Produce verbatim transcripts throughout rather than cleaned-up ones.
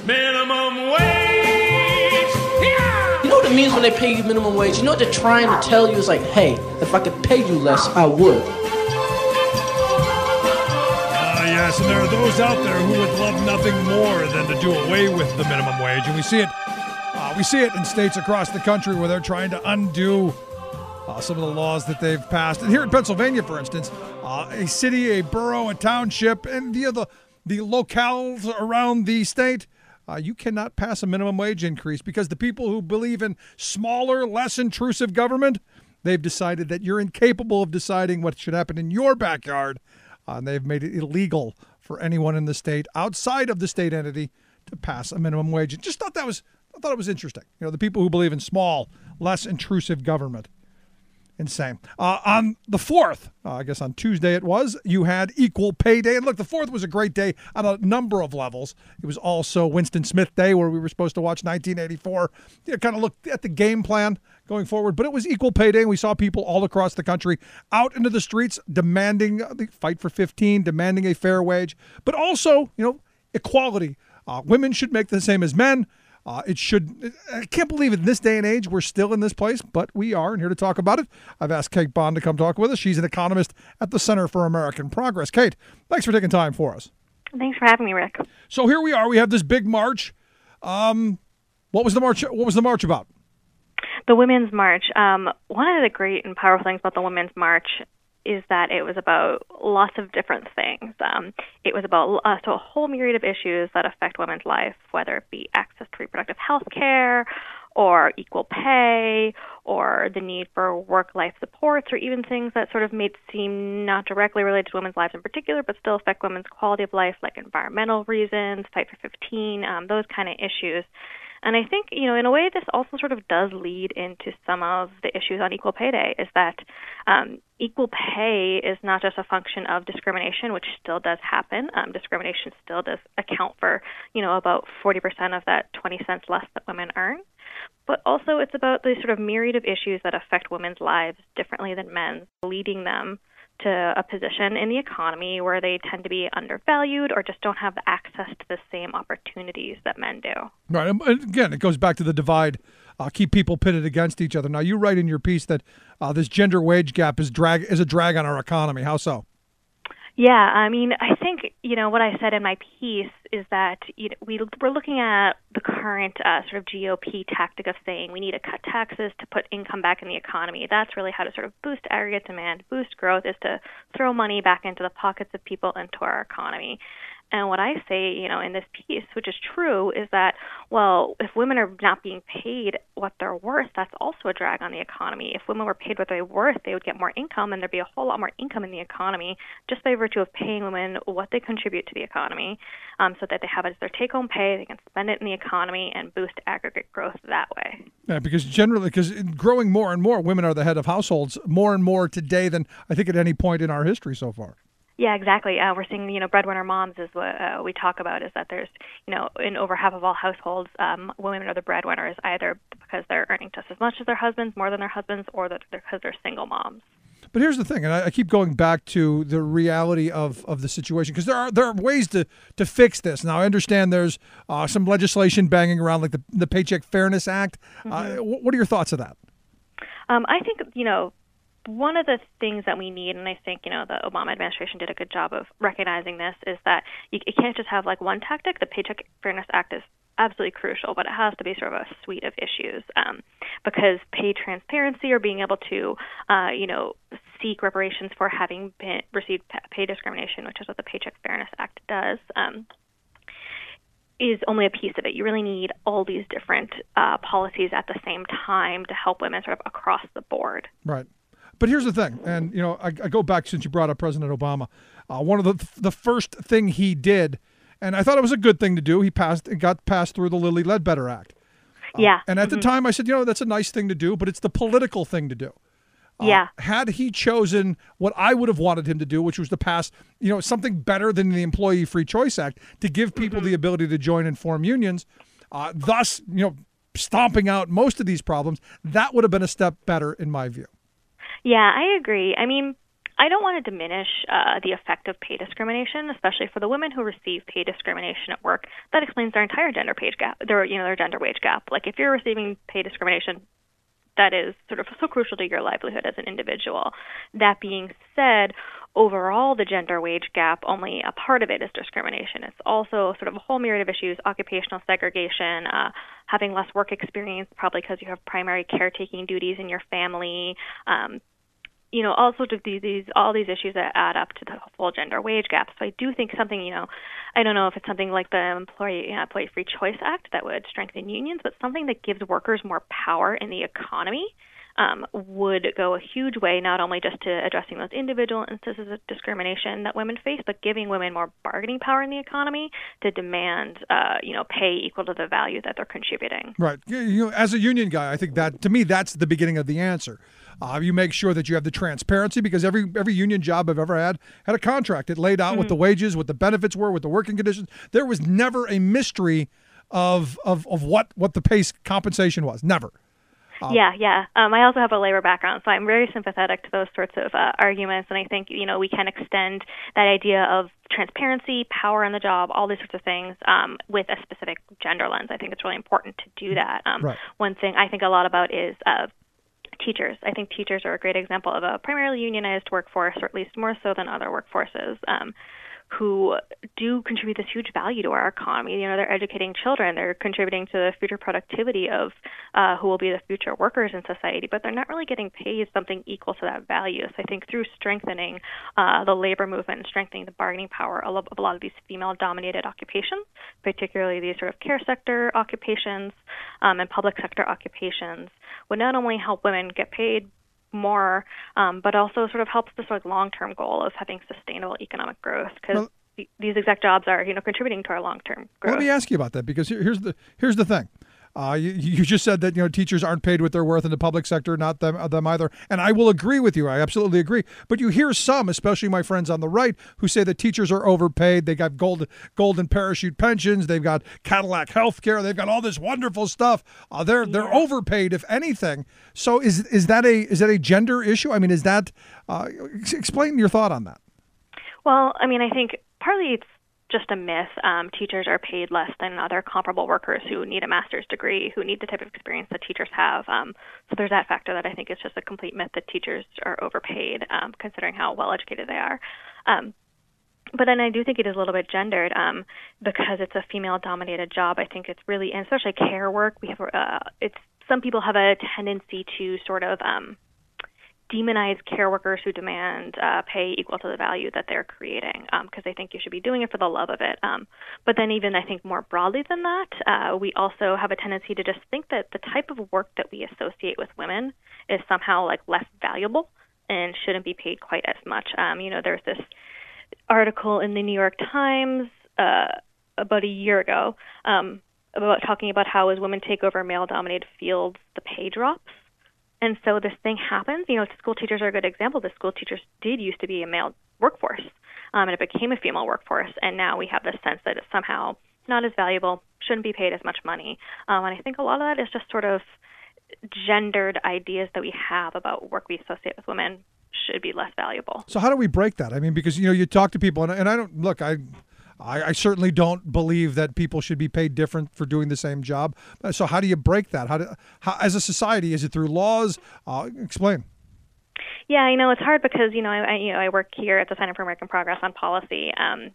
Minimum wage. Yeah! You know what it means when they pay you minimum wage? You know what they're trying to tell you is like, hey, if I could pay you less, I would. Uh, yes, and there are those out there who would love nothing more than to do away with the minimum wage, and we see it. Uh, we see it in states across the country where they're trying to undo uh, some of the laws that they've passed. And here in Pennsylvania, for instance, uh, a city, a borough, a township, and via the the locales around the state, uh, you cannot pass a minimum wage increase because the people who believe in smaller, less intrusive government, they've decided that you're incapable of deciding what should happen in your backyard. Uh, and they've made it illegal for anyone in the state outside of the state entity to pass a minimum wage. And just thought that was, I thought it was interesting. You know, the people who believe in small, less intrusive government. Insane. Uh, on the fourth, uh, I guess on Tuesday it was, you had Equal Pay Day. And look, the fourth was a great day on a number of levels. It was also Winston Smith Day, where we were supposed to watch nineteen eighty-four, you know, kind of look at the game plan going forward. But it was Equal Pay Day, and we saw people all across the country out into the streets demanding the fight for fifteen, demanding a fair wage, but also, you know, equality. Uh, women should make the same as men. Uh, it should. I can't believe in this day and age we're still in this place, but we are, and here to talk about it, I've asked Kate Bond to come talk with us. She's an economist at the Center for American Progress. Kate, thanks for taking time for us. Thanks for having me, Rick. So here we are. We have this big march. Um, what was the march? What was the march about? The Women's March. Um, one of the great and powerful things about the Women's March is that it was about lots of different things. Um, it was about uh, so a whole myriad of issues that affect women's life, whether it be access to reproductive health care or equal pay or the need for work-life supports or even things that sort of may seem not directly related to women's lives in particular but still affect women's quality of life, like environmental reasons, Fight for fifteen, um, those kind of issues. And I think, you know, in a way, this also sort of does lead into some of the issues on Equal Pay Day, is that um, equal pay is not just a function of discrimination, which still does happen. Um, discrimination still does account for, you know, about forty percent of that twenty cents less that women earn. But also it's about the sort of myriad of issues that affect women's lives differently than men's, leading them to a position in the economy where they tend to be undervalued or just don't have access to the same opportunities that men do. Right. And again, it goes back to the divide, uh, keep people pitted against each other. Now, you write in your piece that uh, this gender wage gap is drag is a drag on our economy. How so? Yeah, I mean, I think, you know, what I said in my piece is that you know, we, we're looking at the current uh, sort of G O P tactic of saying we need to cut taxes to put income back in the economy. That's really how to sort of boost aggregate demand, boost growth, is to throw money back into the pockets of people, into our economy. And what I say, you know, in this piece, which is true, is that, well, if women are not being paid what they're worth, that's also a drag on the economy. If women were paid what they're worth, they would get more income, and there'd be a whole lot more income in the economy just by virtue of paying women what they contribute to the economy, um, so that they have it as their take-home pay, they can spend it in the economy and boost aggregate growth that way. Yeah, because generally, because growing more and more, women are the head of households more and more today than I think at any point in our history so far. Yeah, exactly. Uh, we're seeing, you know, breadwinner moms is what uh, we talk about, is that there's, you know, in over half of all households, um, women are the breadwinners, either because they're earning just as much as their husbands, more than their husbands, or that they're, because they're single moms. But here's the thing, and I, I keep going back to the reality of, of the situation, because there are there are ways to, to fix this. Now, I understand there's uh, some legislation banging around, like the, the Paycheck Fairness Act. Mm-hmm. Uh, what are your thoughts of that? Um, I think, you know, one of the things that we need, and I think, you know, the Obama administration did a good job of recognizing this, is that you, you can't just have like one tactic. The Paycheck Fairness Act is absolutely crucial, but it has to be sort of a suite of issues, um, because pay transparency or being able to, uh, you know, seek reparations for having been, received pay discrimination, which is what the Paycheck Fairness Act does, um, is only a piece of it. You really need all these different uh, policies at the same time to help women sort of across the board. Right. But here's the thing, and you know, I, I go back since you brought up President Obama. Uh, one of the the first thing he did, and I thought it was a good thing to do, he passed it got passed through the Lilly Ledbetter Act. Uh, yeah. And at mm-hmm. the time, I said, you know, that's a nice thing to do, but it's the political thing to do. Uh, yeah. Had he chosen what I would have wanted him to do, which was to pass, you know, something better than the Employee Free Choice Act, to give people mm-hmm. the ability to join and form unions, uh, thus, you know, stomping out most of these problems, that would have been a step better in my view. Yeah, I agree. I mean, I don't want to diminish uh, the effect of pay discrimination, especially for the women who receive pay discrimination at work. That explains their entire gender pay gap, their you know their gender wage gap. Like if you're receiving pay discrimination, that is sort of so crucial to your livelihood as an individual. That being said, overall, the gender wage gap, only a part of it is discrimination. It's also sort of a whole myriad of issues: occupational segregation, uh, having less work experience, probably because you have primary caretaking duties in your family. Um, You know, all sorts of these, these, all these issues that add up to the full gender wage gap. So I do think something, you know, I don't know if it's something like the Employee uh, Employee Free Choice Act that would strengthen unions, but something that gives workers more power in the economy um, would go a huge way, not only just to addressing those individual instances of discrimination that women face, but giving women more bargaining power in the economy to demand, uh, you know, pay equal to the value that they're contributing. Right. You know, as a union guy, I think that, to me, that's the beginning of the answer. Uh, you make sure that you have the transparency, because every every union job I've ever had had a contract. It laid out mm-hmm. what the wages, what the benefits were, what the working conditions. There was never a mystery of of, of what, what the pay compensation was. Never. Uh, yeah, yeah. Um, I also have a labor background, so I'm very sympathetic to those sorts of uh, arguments. And I think, you know, we can extend that idea of transparency, power in the job, all these sorts of things um, with a specific gender lens. I think it's really important to do that. Um, right. One thing I think a lot about is uh, teachers. I think teachers are a great example of a primarily unionized workforce, or at least more so than other workforces, um, who do contribute this huge value to our economy. You know, they're educating children. They're contributing to the future productivity of uh, who will be the future workers in society, but they're not really getting paid something equal to that value. So I think through strengthening uh, the labor movement and strengthening the bargaining power of a lot of these female-dominated occupations, particularly these sort of care sector occupations um, and public sector occupations, would not only help women get paid more, um, but also sort of helps the sort of long-term goal of having sustainable economic growth, because well, th- these exact jobs are, you know, contributing to our long-term growth. Let me ask you about that, because here, here's the here's the thing. Uh, you, you just said that, you know, teachers aren't paid what they're worth in the public sector, not them, them either. And I will agree with you. I absolutely agree. But you hear some, especially my friends on the right, who say that teachers are overpaid. They got golden, golden parachute pensions. They've got Cadillac health care. They've got all this wonderful stuff. Uh, they're they're yeah. overpaid, if anything. So is is that a is that a gender issue? I mean, is that uh, explain your thought on that? Well, I mean, I think partly it's just a myth. Um, teachers are paid less than other comparable workers who need a master's degree, who need the type of experience that teachers have. Um, so there's that factor that I think is just a complete myth that teachers are overpaid, um, considering how well educated they are. Um, but then I do think it is a little bit gendered um, because it's a female-dominated job. I think it's really, and especially care work. We have uh, it's some people have a tendency to sort of um, demonize care workers who demand uh, pay equal to the value that they're creating, because um, they think you should be doing it for the love of it. Um, but then even I think more broadly than that, uh, we also have a tendency to just think that the type of work that we associate with women is somehow like less valuable and shouldn't be paid quite as much. Um, you know, there's this article in the New York Times uh, about a year ago um, about talking about how as women take over male-dominated fields, the pay drops. And so this thing happens. You know, school teachers are a good example. The school teachers did used to be a male workforce, um, and it became a female workforce. And now we have this sense that it's somehow not as valuable, shouldn't be paid as much money. Um, and I think a lot of that is just sort of gendered ideas that we have about work we associate with women should be less valuable. So how do we break that? I mean, because, you know, you talk to people, and, and I don't, look, I... I, I certainly don't believe that people should be paid different for doing the same job. So how do you break that? How do, how, as a society, is it through laws? Uh, explain. Yeah, you know, it's hard because, you know, I, you know, I work here at the Center for American Progress on policy, um,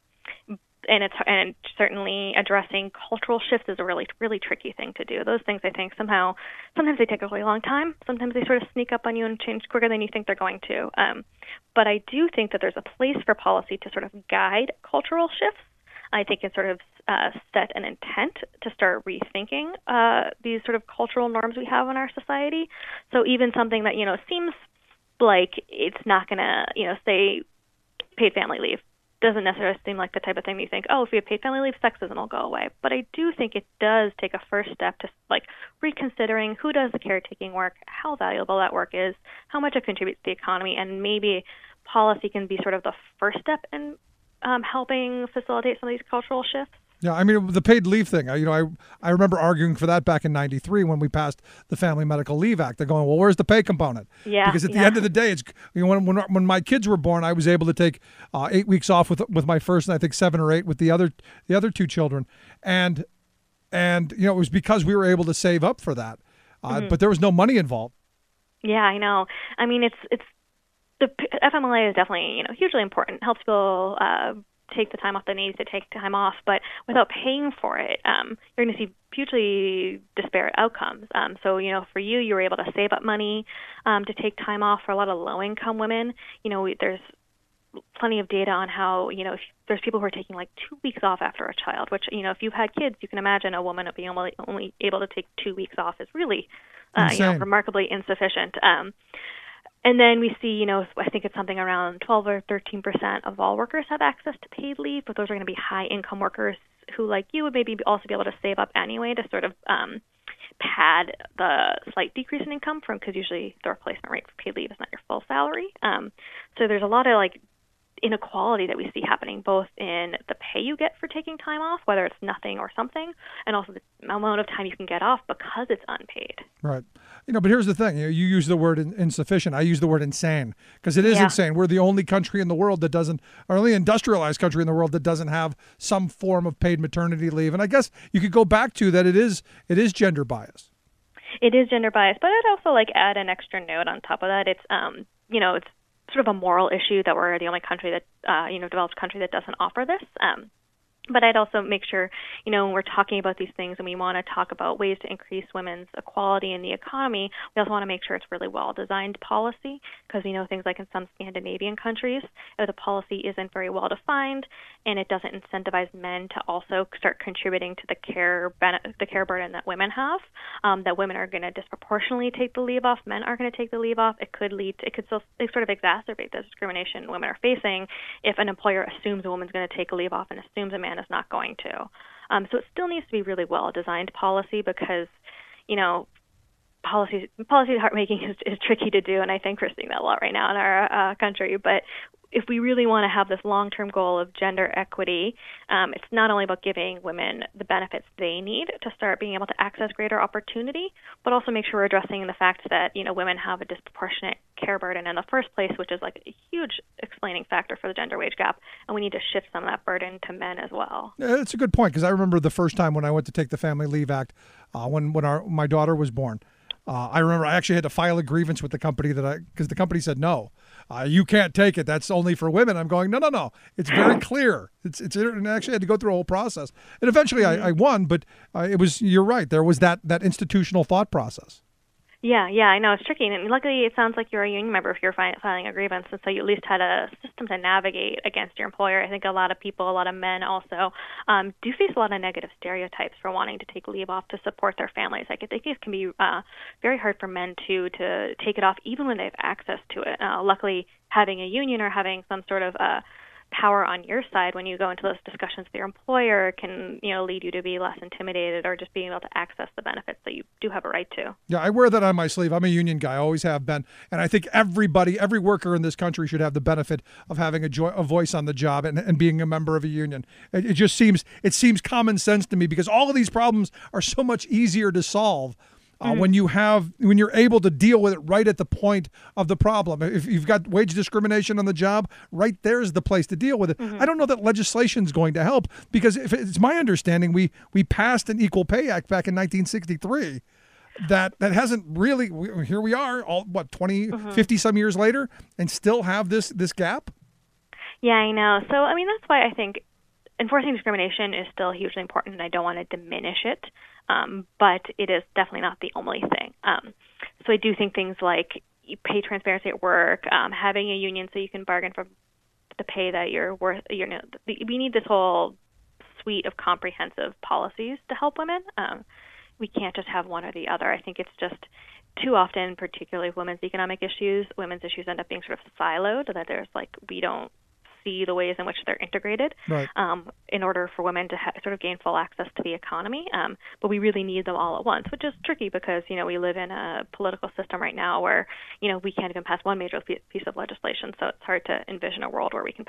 and it's and certainly addressing cultural shifts is a really, really tricky thing to do. Those things, I think, somehow, sometimes they take a really long time. Sometimes they sort of sneak up on you and change quicker than you think they're going to. Um, but I do think that there's a place for policy to sort of guide cultural shifts. I think it sort of uh, set an intent to start rethinking uh, these sort of cultural norms we have in our society. So even something that, you know, seems like it's not going to, you know, say paid family leave doesn't necessarily seem like the type of thing you think, oh, if we have paid family leave, sexism will go away. But I do think it does take a first step to, like, reconsidering who does the caretaking work, how valuable that work is, how much it contributes to the economy, and maybe policy can be sort of the first step in Um, helping facilitate some of these cultural shifts. Yeah, I mean, the paid leave thing, I, you know, I I remember arguing for that back in ninety-three when we passed the Family Medical Leave Act. They're going, well, where's the pay component? Yeah, Because at the yeah. end of the day, it's you know, when when when my kids were born, I was able to take uh, eight weeks off with with my first, and I think seven or eight with the other the other two children, and and you know, it was because we were able to save up for that, uh, Mhm. but there was no money involved. Yeah, I know. I mean, it's it's the p- F M L A is definitely, you know, hugely important. Helps people uh, take the time off they need to take time off, but without paying for it, um, you're going to see hugely disparate outcomes. Um, so, you know, for you, you were able to save up money um, to take time off. For a lot of low-income women, you know, we, there's plenty of data on how, you know, if there's people who are taking like two weeks off after a child, which, you know, if you've had kids, you can imagine a woman being only, only able to take two weeks off is really, uh, you know, Insane. remarkably insufficient. Um, and then we see, you know, I think it's something around twelve or thirteen percent of all workers have access to paid leave, but those are going to be high-income workers who, like you, would maybe also be able to save up anyway to sort of um, pad the slight decrease in income from, because usually the replacement rate for paid leave is not your full salary. Um, so there's a lot of like inequality that we see happening both in the pay you get for taking time off, whether it's nothing or something, and also the amount of time you can get off because it's unpaid. Right. You know, but here's the thing. You know, you use the word in, insufficient. I use the word insane because it is Yeah. insane. We're the only country in the world that doesn't, or only industrialized country in the world that doesn't have some form of paid maternity leave. And I guess you could go back to that. It is it is gender bias. It is gender biased, but I'd also like add an extra note on top of that. It's um, you know, it's sort of a moral issue that we're the only country that, uh, you know, developed country that doesn't offer this. Um, but I'd also make sure, you know, when we're talking about these things and we want to talk about ways to increase women's equality in the economy, we also want to make sure it's really well-designed policy, because we know things like in some Scandinavian countries, uh, the policy isn't very well-defined and it doesn't incentivize men to also start contributing to the care ben- the care burden that women have, um, that women are going to disproportionately take the leave off, men are going to take the leave off. It could lead to, it could still, it sort of exacerbate the discrimination women are facing if an employer assumes a woman's going to take a leave off and assumes a man is not going to. Um, so it still needs to be really well-designed policy because, you know, policy policy making is, is tricky to do, and I think we're seeing that a lot right now in our uh, country. But if we really want to have this long-term goal of gender equity, um, it's not only about giving women the benefits they need to start being able to access greater opportunity, but also make sure we're addressing the fact that, you know, women have a disproportionate care burden in the first place, which is like a huge explaining factor for the gender wage gap, and we need to shift some of that burden to men as well. Yeah, it's a good point because I remember the first time when I went to take the Family Leave Act uh, when when our my daughter was born. Uh, I remember I actually had to file a grievance with the company that I because the company said no, uh, you can't take it. That's only for women. I'm going no no no. It's very clear. It's it's and I actually had to go through a whole process, and eventually I, I won. But uh, it was you're right. There was that that institutional thought process. Yeah, yeah, I know it's tricky, and luckily it sounds like you're a union member if you're fi- filing a grievance, and so you at least had a system to navigate against your employer. I think a lot of people, a lot of men also, um, do face a lot of negative stereotypes for wanting to take leave off to support their families. Like I think it can be uh, very hard for men too to take it off even when they have access to it. Uh, luckily, having a union or having some sort of uh, power on your side when you go into those discussions with your employer can, you know, lead you to be less intimidated or just being able to access the benefits that you do have a right to. Yeah, I wear that on my sleeve. I'm a union guy, always have been. And I think everybody, every worker in this country should have the benefit of having a, jo- a voice on the job and, and being a member of a union. It, it just seems, it seems common sense to me because all of these problems are so much easier to solve Uh, mm-hmm. when you have when you're able to deal with it right at the point of the problem. If you've got wage discrimination on the job, right there's the place to deal with it. Mm-hmm. I don't know that legislation is going to help because if it's my understanding, we we passed an Equal Pay Act back in nineteen sixty-three. That that hasn't really. We, here we are, all what twenty, mm-hmm. fifty some years later, and still have this this gap. Yeah, I know. So I mean, that's why I think enforcing discrimination is still hugely important, and I don't want to diminish it. Um, but it is definitely not the only thing. Um, so I do think things like pay transparency at work, um, having a union so you can bargain for the pay that you're worth. You know, we need this whole suite of comprehensive policies to help women. Um, we can't just have one or the other. I think it's just too often, particularly women's economic issues, women's issues end up being sort of siloed. That there's like we don't see the ways in which they're integrated right. um, in order for women to ha- sort of gain full access to the economy. Um, but we really need them all at once, which is tricky because, you know, we live in a political system right now where, you know, we can't even pass one major piece of legislation. So it's hard to envision a world where we can pass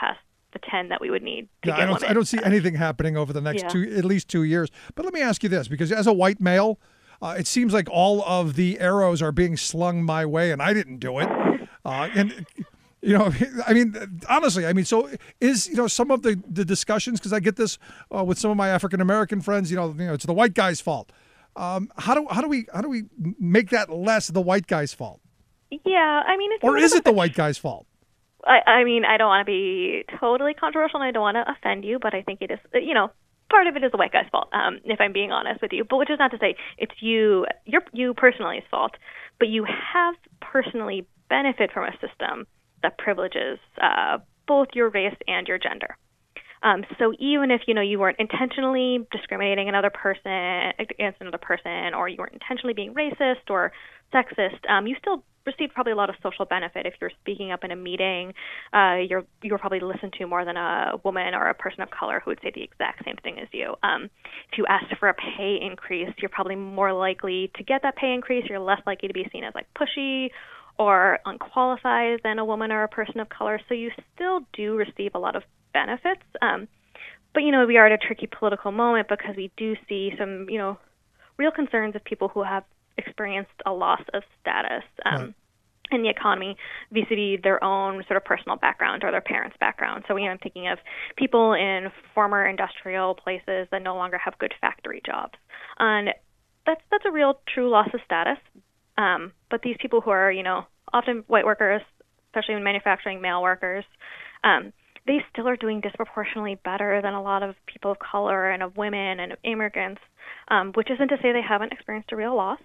the ten that we would need to Yeah, get I don't. women. I don't see anything happening over the next Yeah. two, at least two years. But let me ask you this, because as a white male, uh, it seems like all of the arrows are being slung my way, and I didn't do it. Uh, and you know, I mean, honestly, I mean, so is you know some of the the discussions, because I get this uh, with some of my African American friends. You know, you know, it's the white guy's fault. Um, how do how do we how do we make that less the white guy's fault? Yeah, I mean, it's Or a is little it the bit- white guy's fault? I, I mean, I don't want to be totally controversial, and I don't want to offend you, but I think it is, you know, part of it is the white guy's fault, um, if I'm being honest with you. But which is not to say it's you, your, you personally's fault, but you have personally benefit from a system that privileges uh, both your race and your gender. Um, so even if, you know, you weren't intentionally discriminating another person against another person, or you weren't intentionally being racist or sexist, um, you still received probably a lot of social benefit. If you're speaking up in a meeting, uh, you're you're probably listened to more than a woman or a person of color who would say the exact same thing as you. Um, if you asked for a pay increase, you're probably more likely to get that pay increase. You're less likely to be seen as like pushy or unqualified than a woman or a person of color. So you still do receive a lot of benefits. Um, but, you know, we are at a tricky political moment because we do see some, you know, real concerns of people who have experienced a loss of status um, Right. in the economy vis-a-vis their own sort of personal background or their parents' background. So, you know, I'm thinking of people in former industrial places that no longer have good factory jobs. And that's, that's a real true loss of status. Um, but these people who are, you know, often white workers, especially in manufacturing, male workers, um, they still are doing disproportionately better than a lot of people of color and of women and of immigrants, um, which isn't to say they haven't experienced a real loss.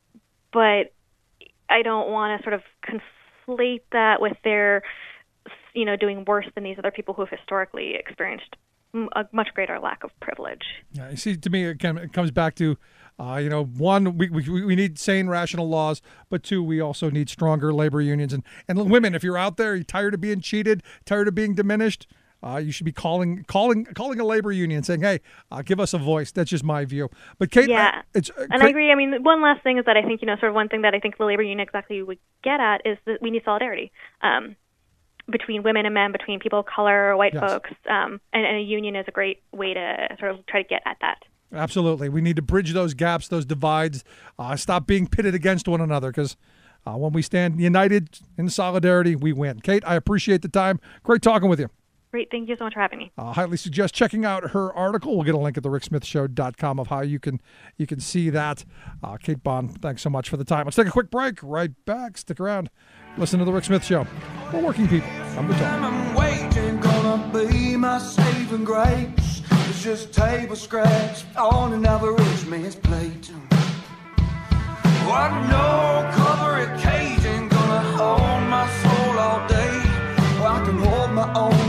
But I don't want to sort of conflate that with their, you know, doing worse than these other people who have historically experienced a much greater lack of privilege. Yeah, you see, to me, again, it comes back to, uh, you know, one, we, we we need sane, rational laws, but two, we also need stronger labor unions. And, and women, if you're out there, you're tired of being cheated, tired of being diminished, uh, you should be calling calling calling a labor union saying, hey, uh, give us a voice. That's just my view. But Kate, Yeah, uh, it's uh, and I agree. I mean, one last thing is that I think, you know, sort of one thing that I think the labor union exactly would get at is that we need solidarity. Um, between women and men, between people of color, white Yes. folks, um, and, and a union is a great way to sort of try to get at that. Absolutely. We need to bridge those gaps, those divides, uh, stop being pitted against one another, because uh, when we stand united in solidarity, we win. Kate, I appreciate the time. Great talking with you. Great. Thank you so much for having me. I highly suggest checking out her article. We'll get a link at the rick smith show dot com of how you can you can see that. Uh, Kate Bond, thanks so much for the time. Let's take a quick break. Right back. Stick around. Listen to the Rick Smith Show. We're working people. Come to talk. Minimum wage ain't gonna be my saving grace. It's just table scraps on an average man's plate. Oh, I know cover a cage ain't gonna hold my soul all day. Well, I can hold my own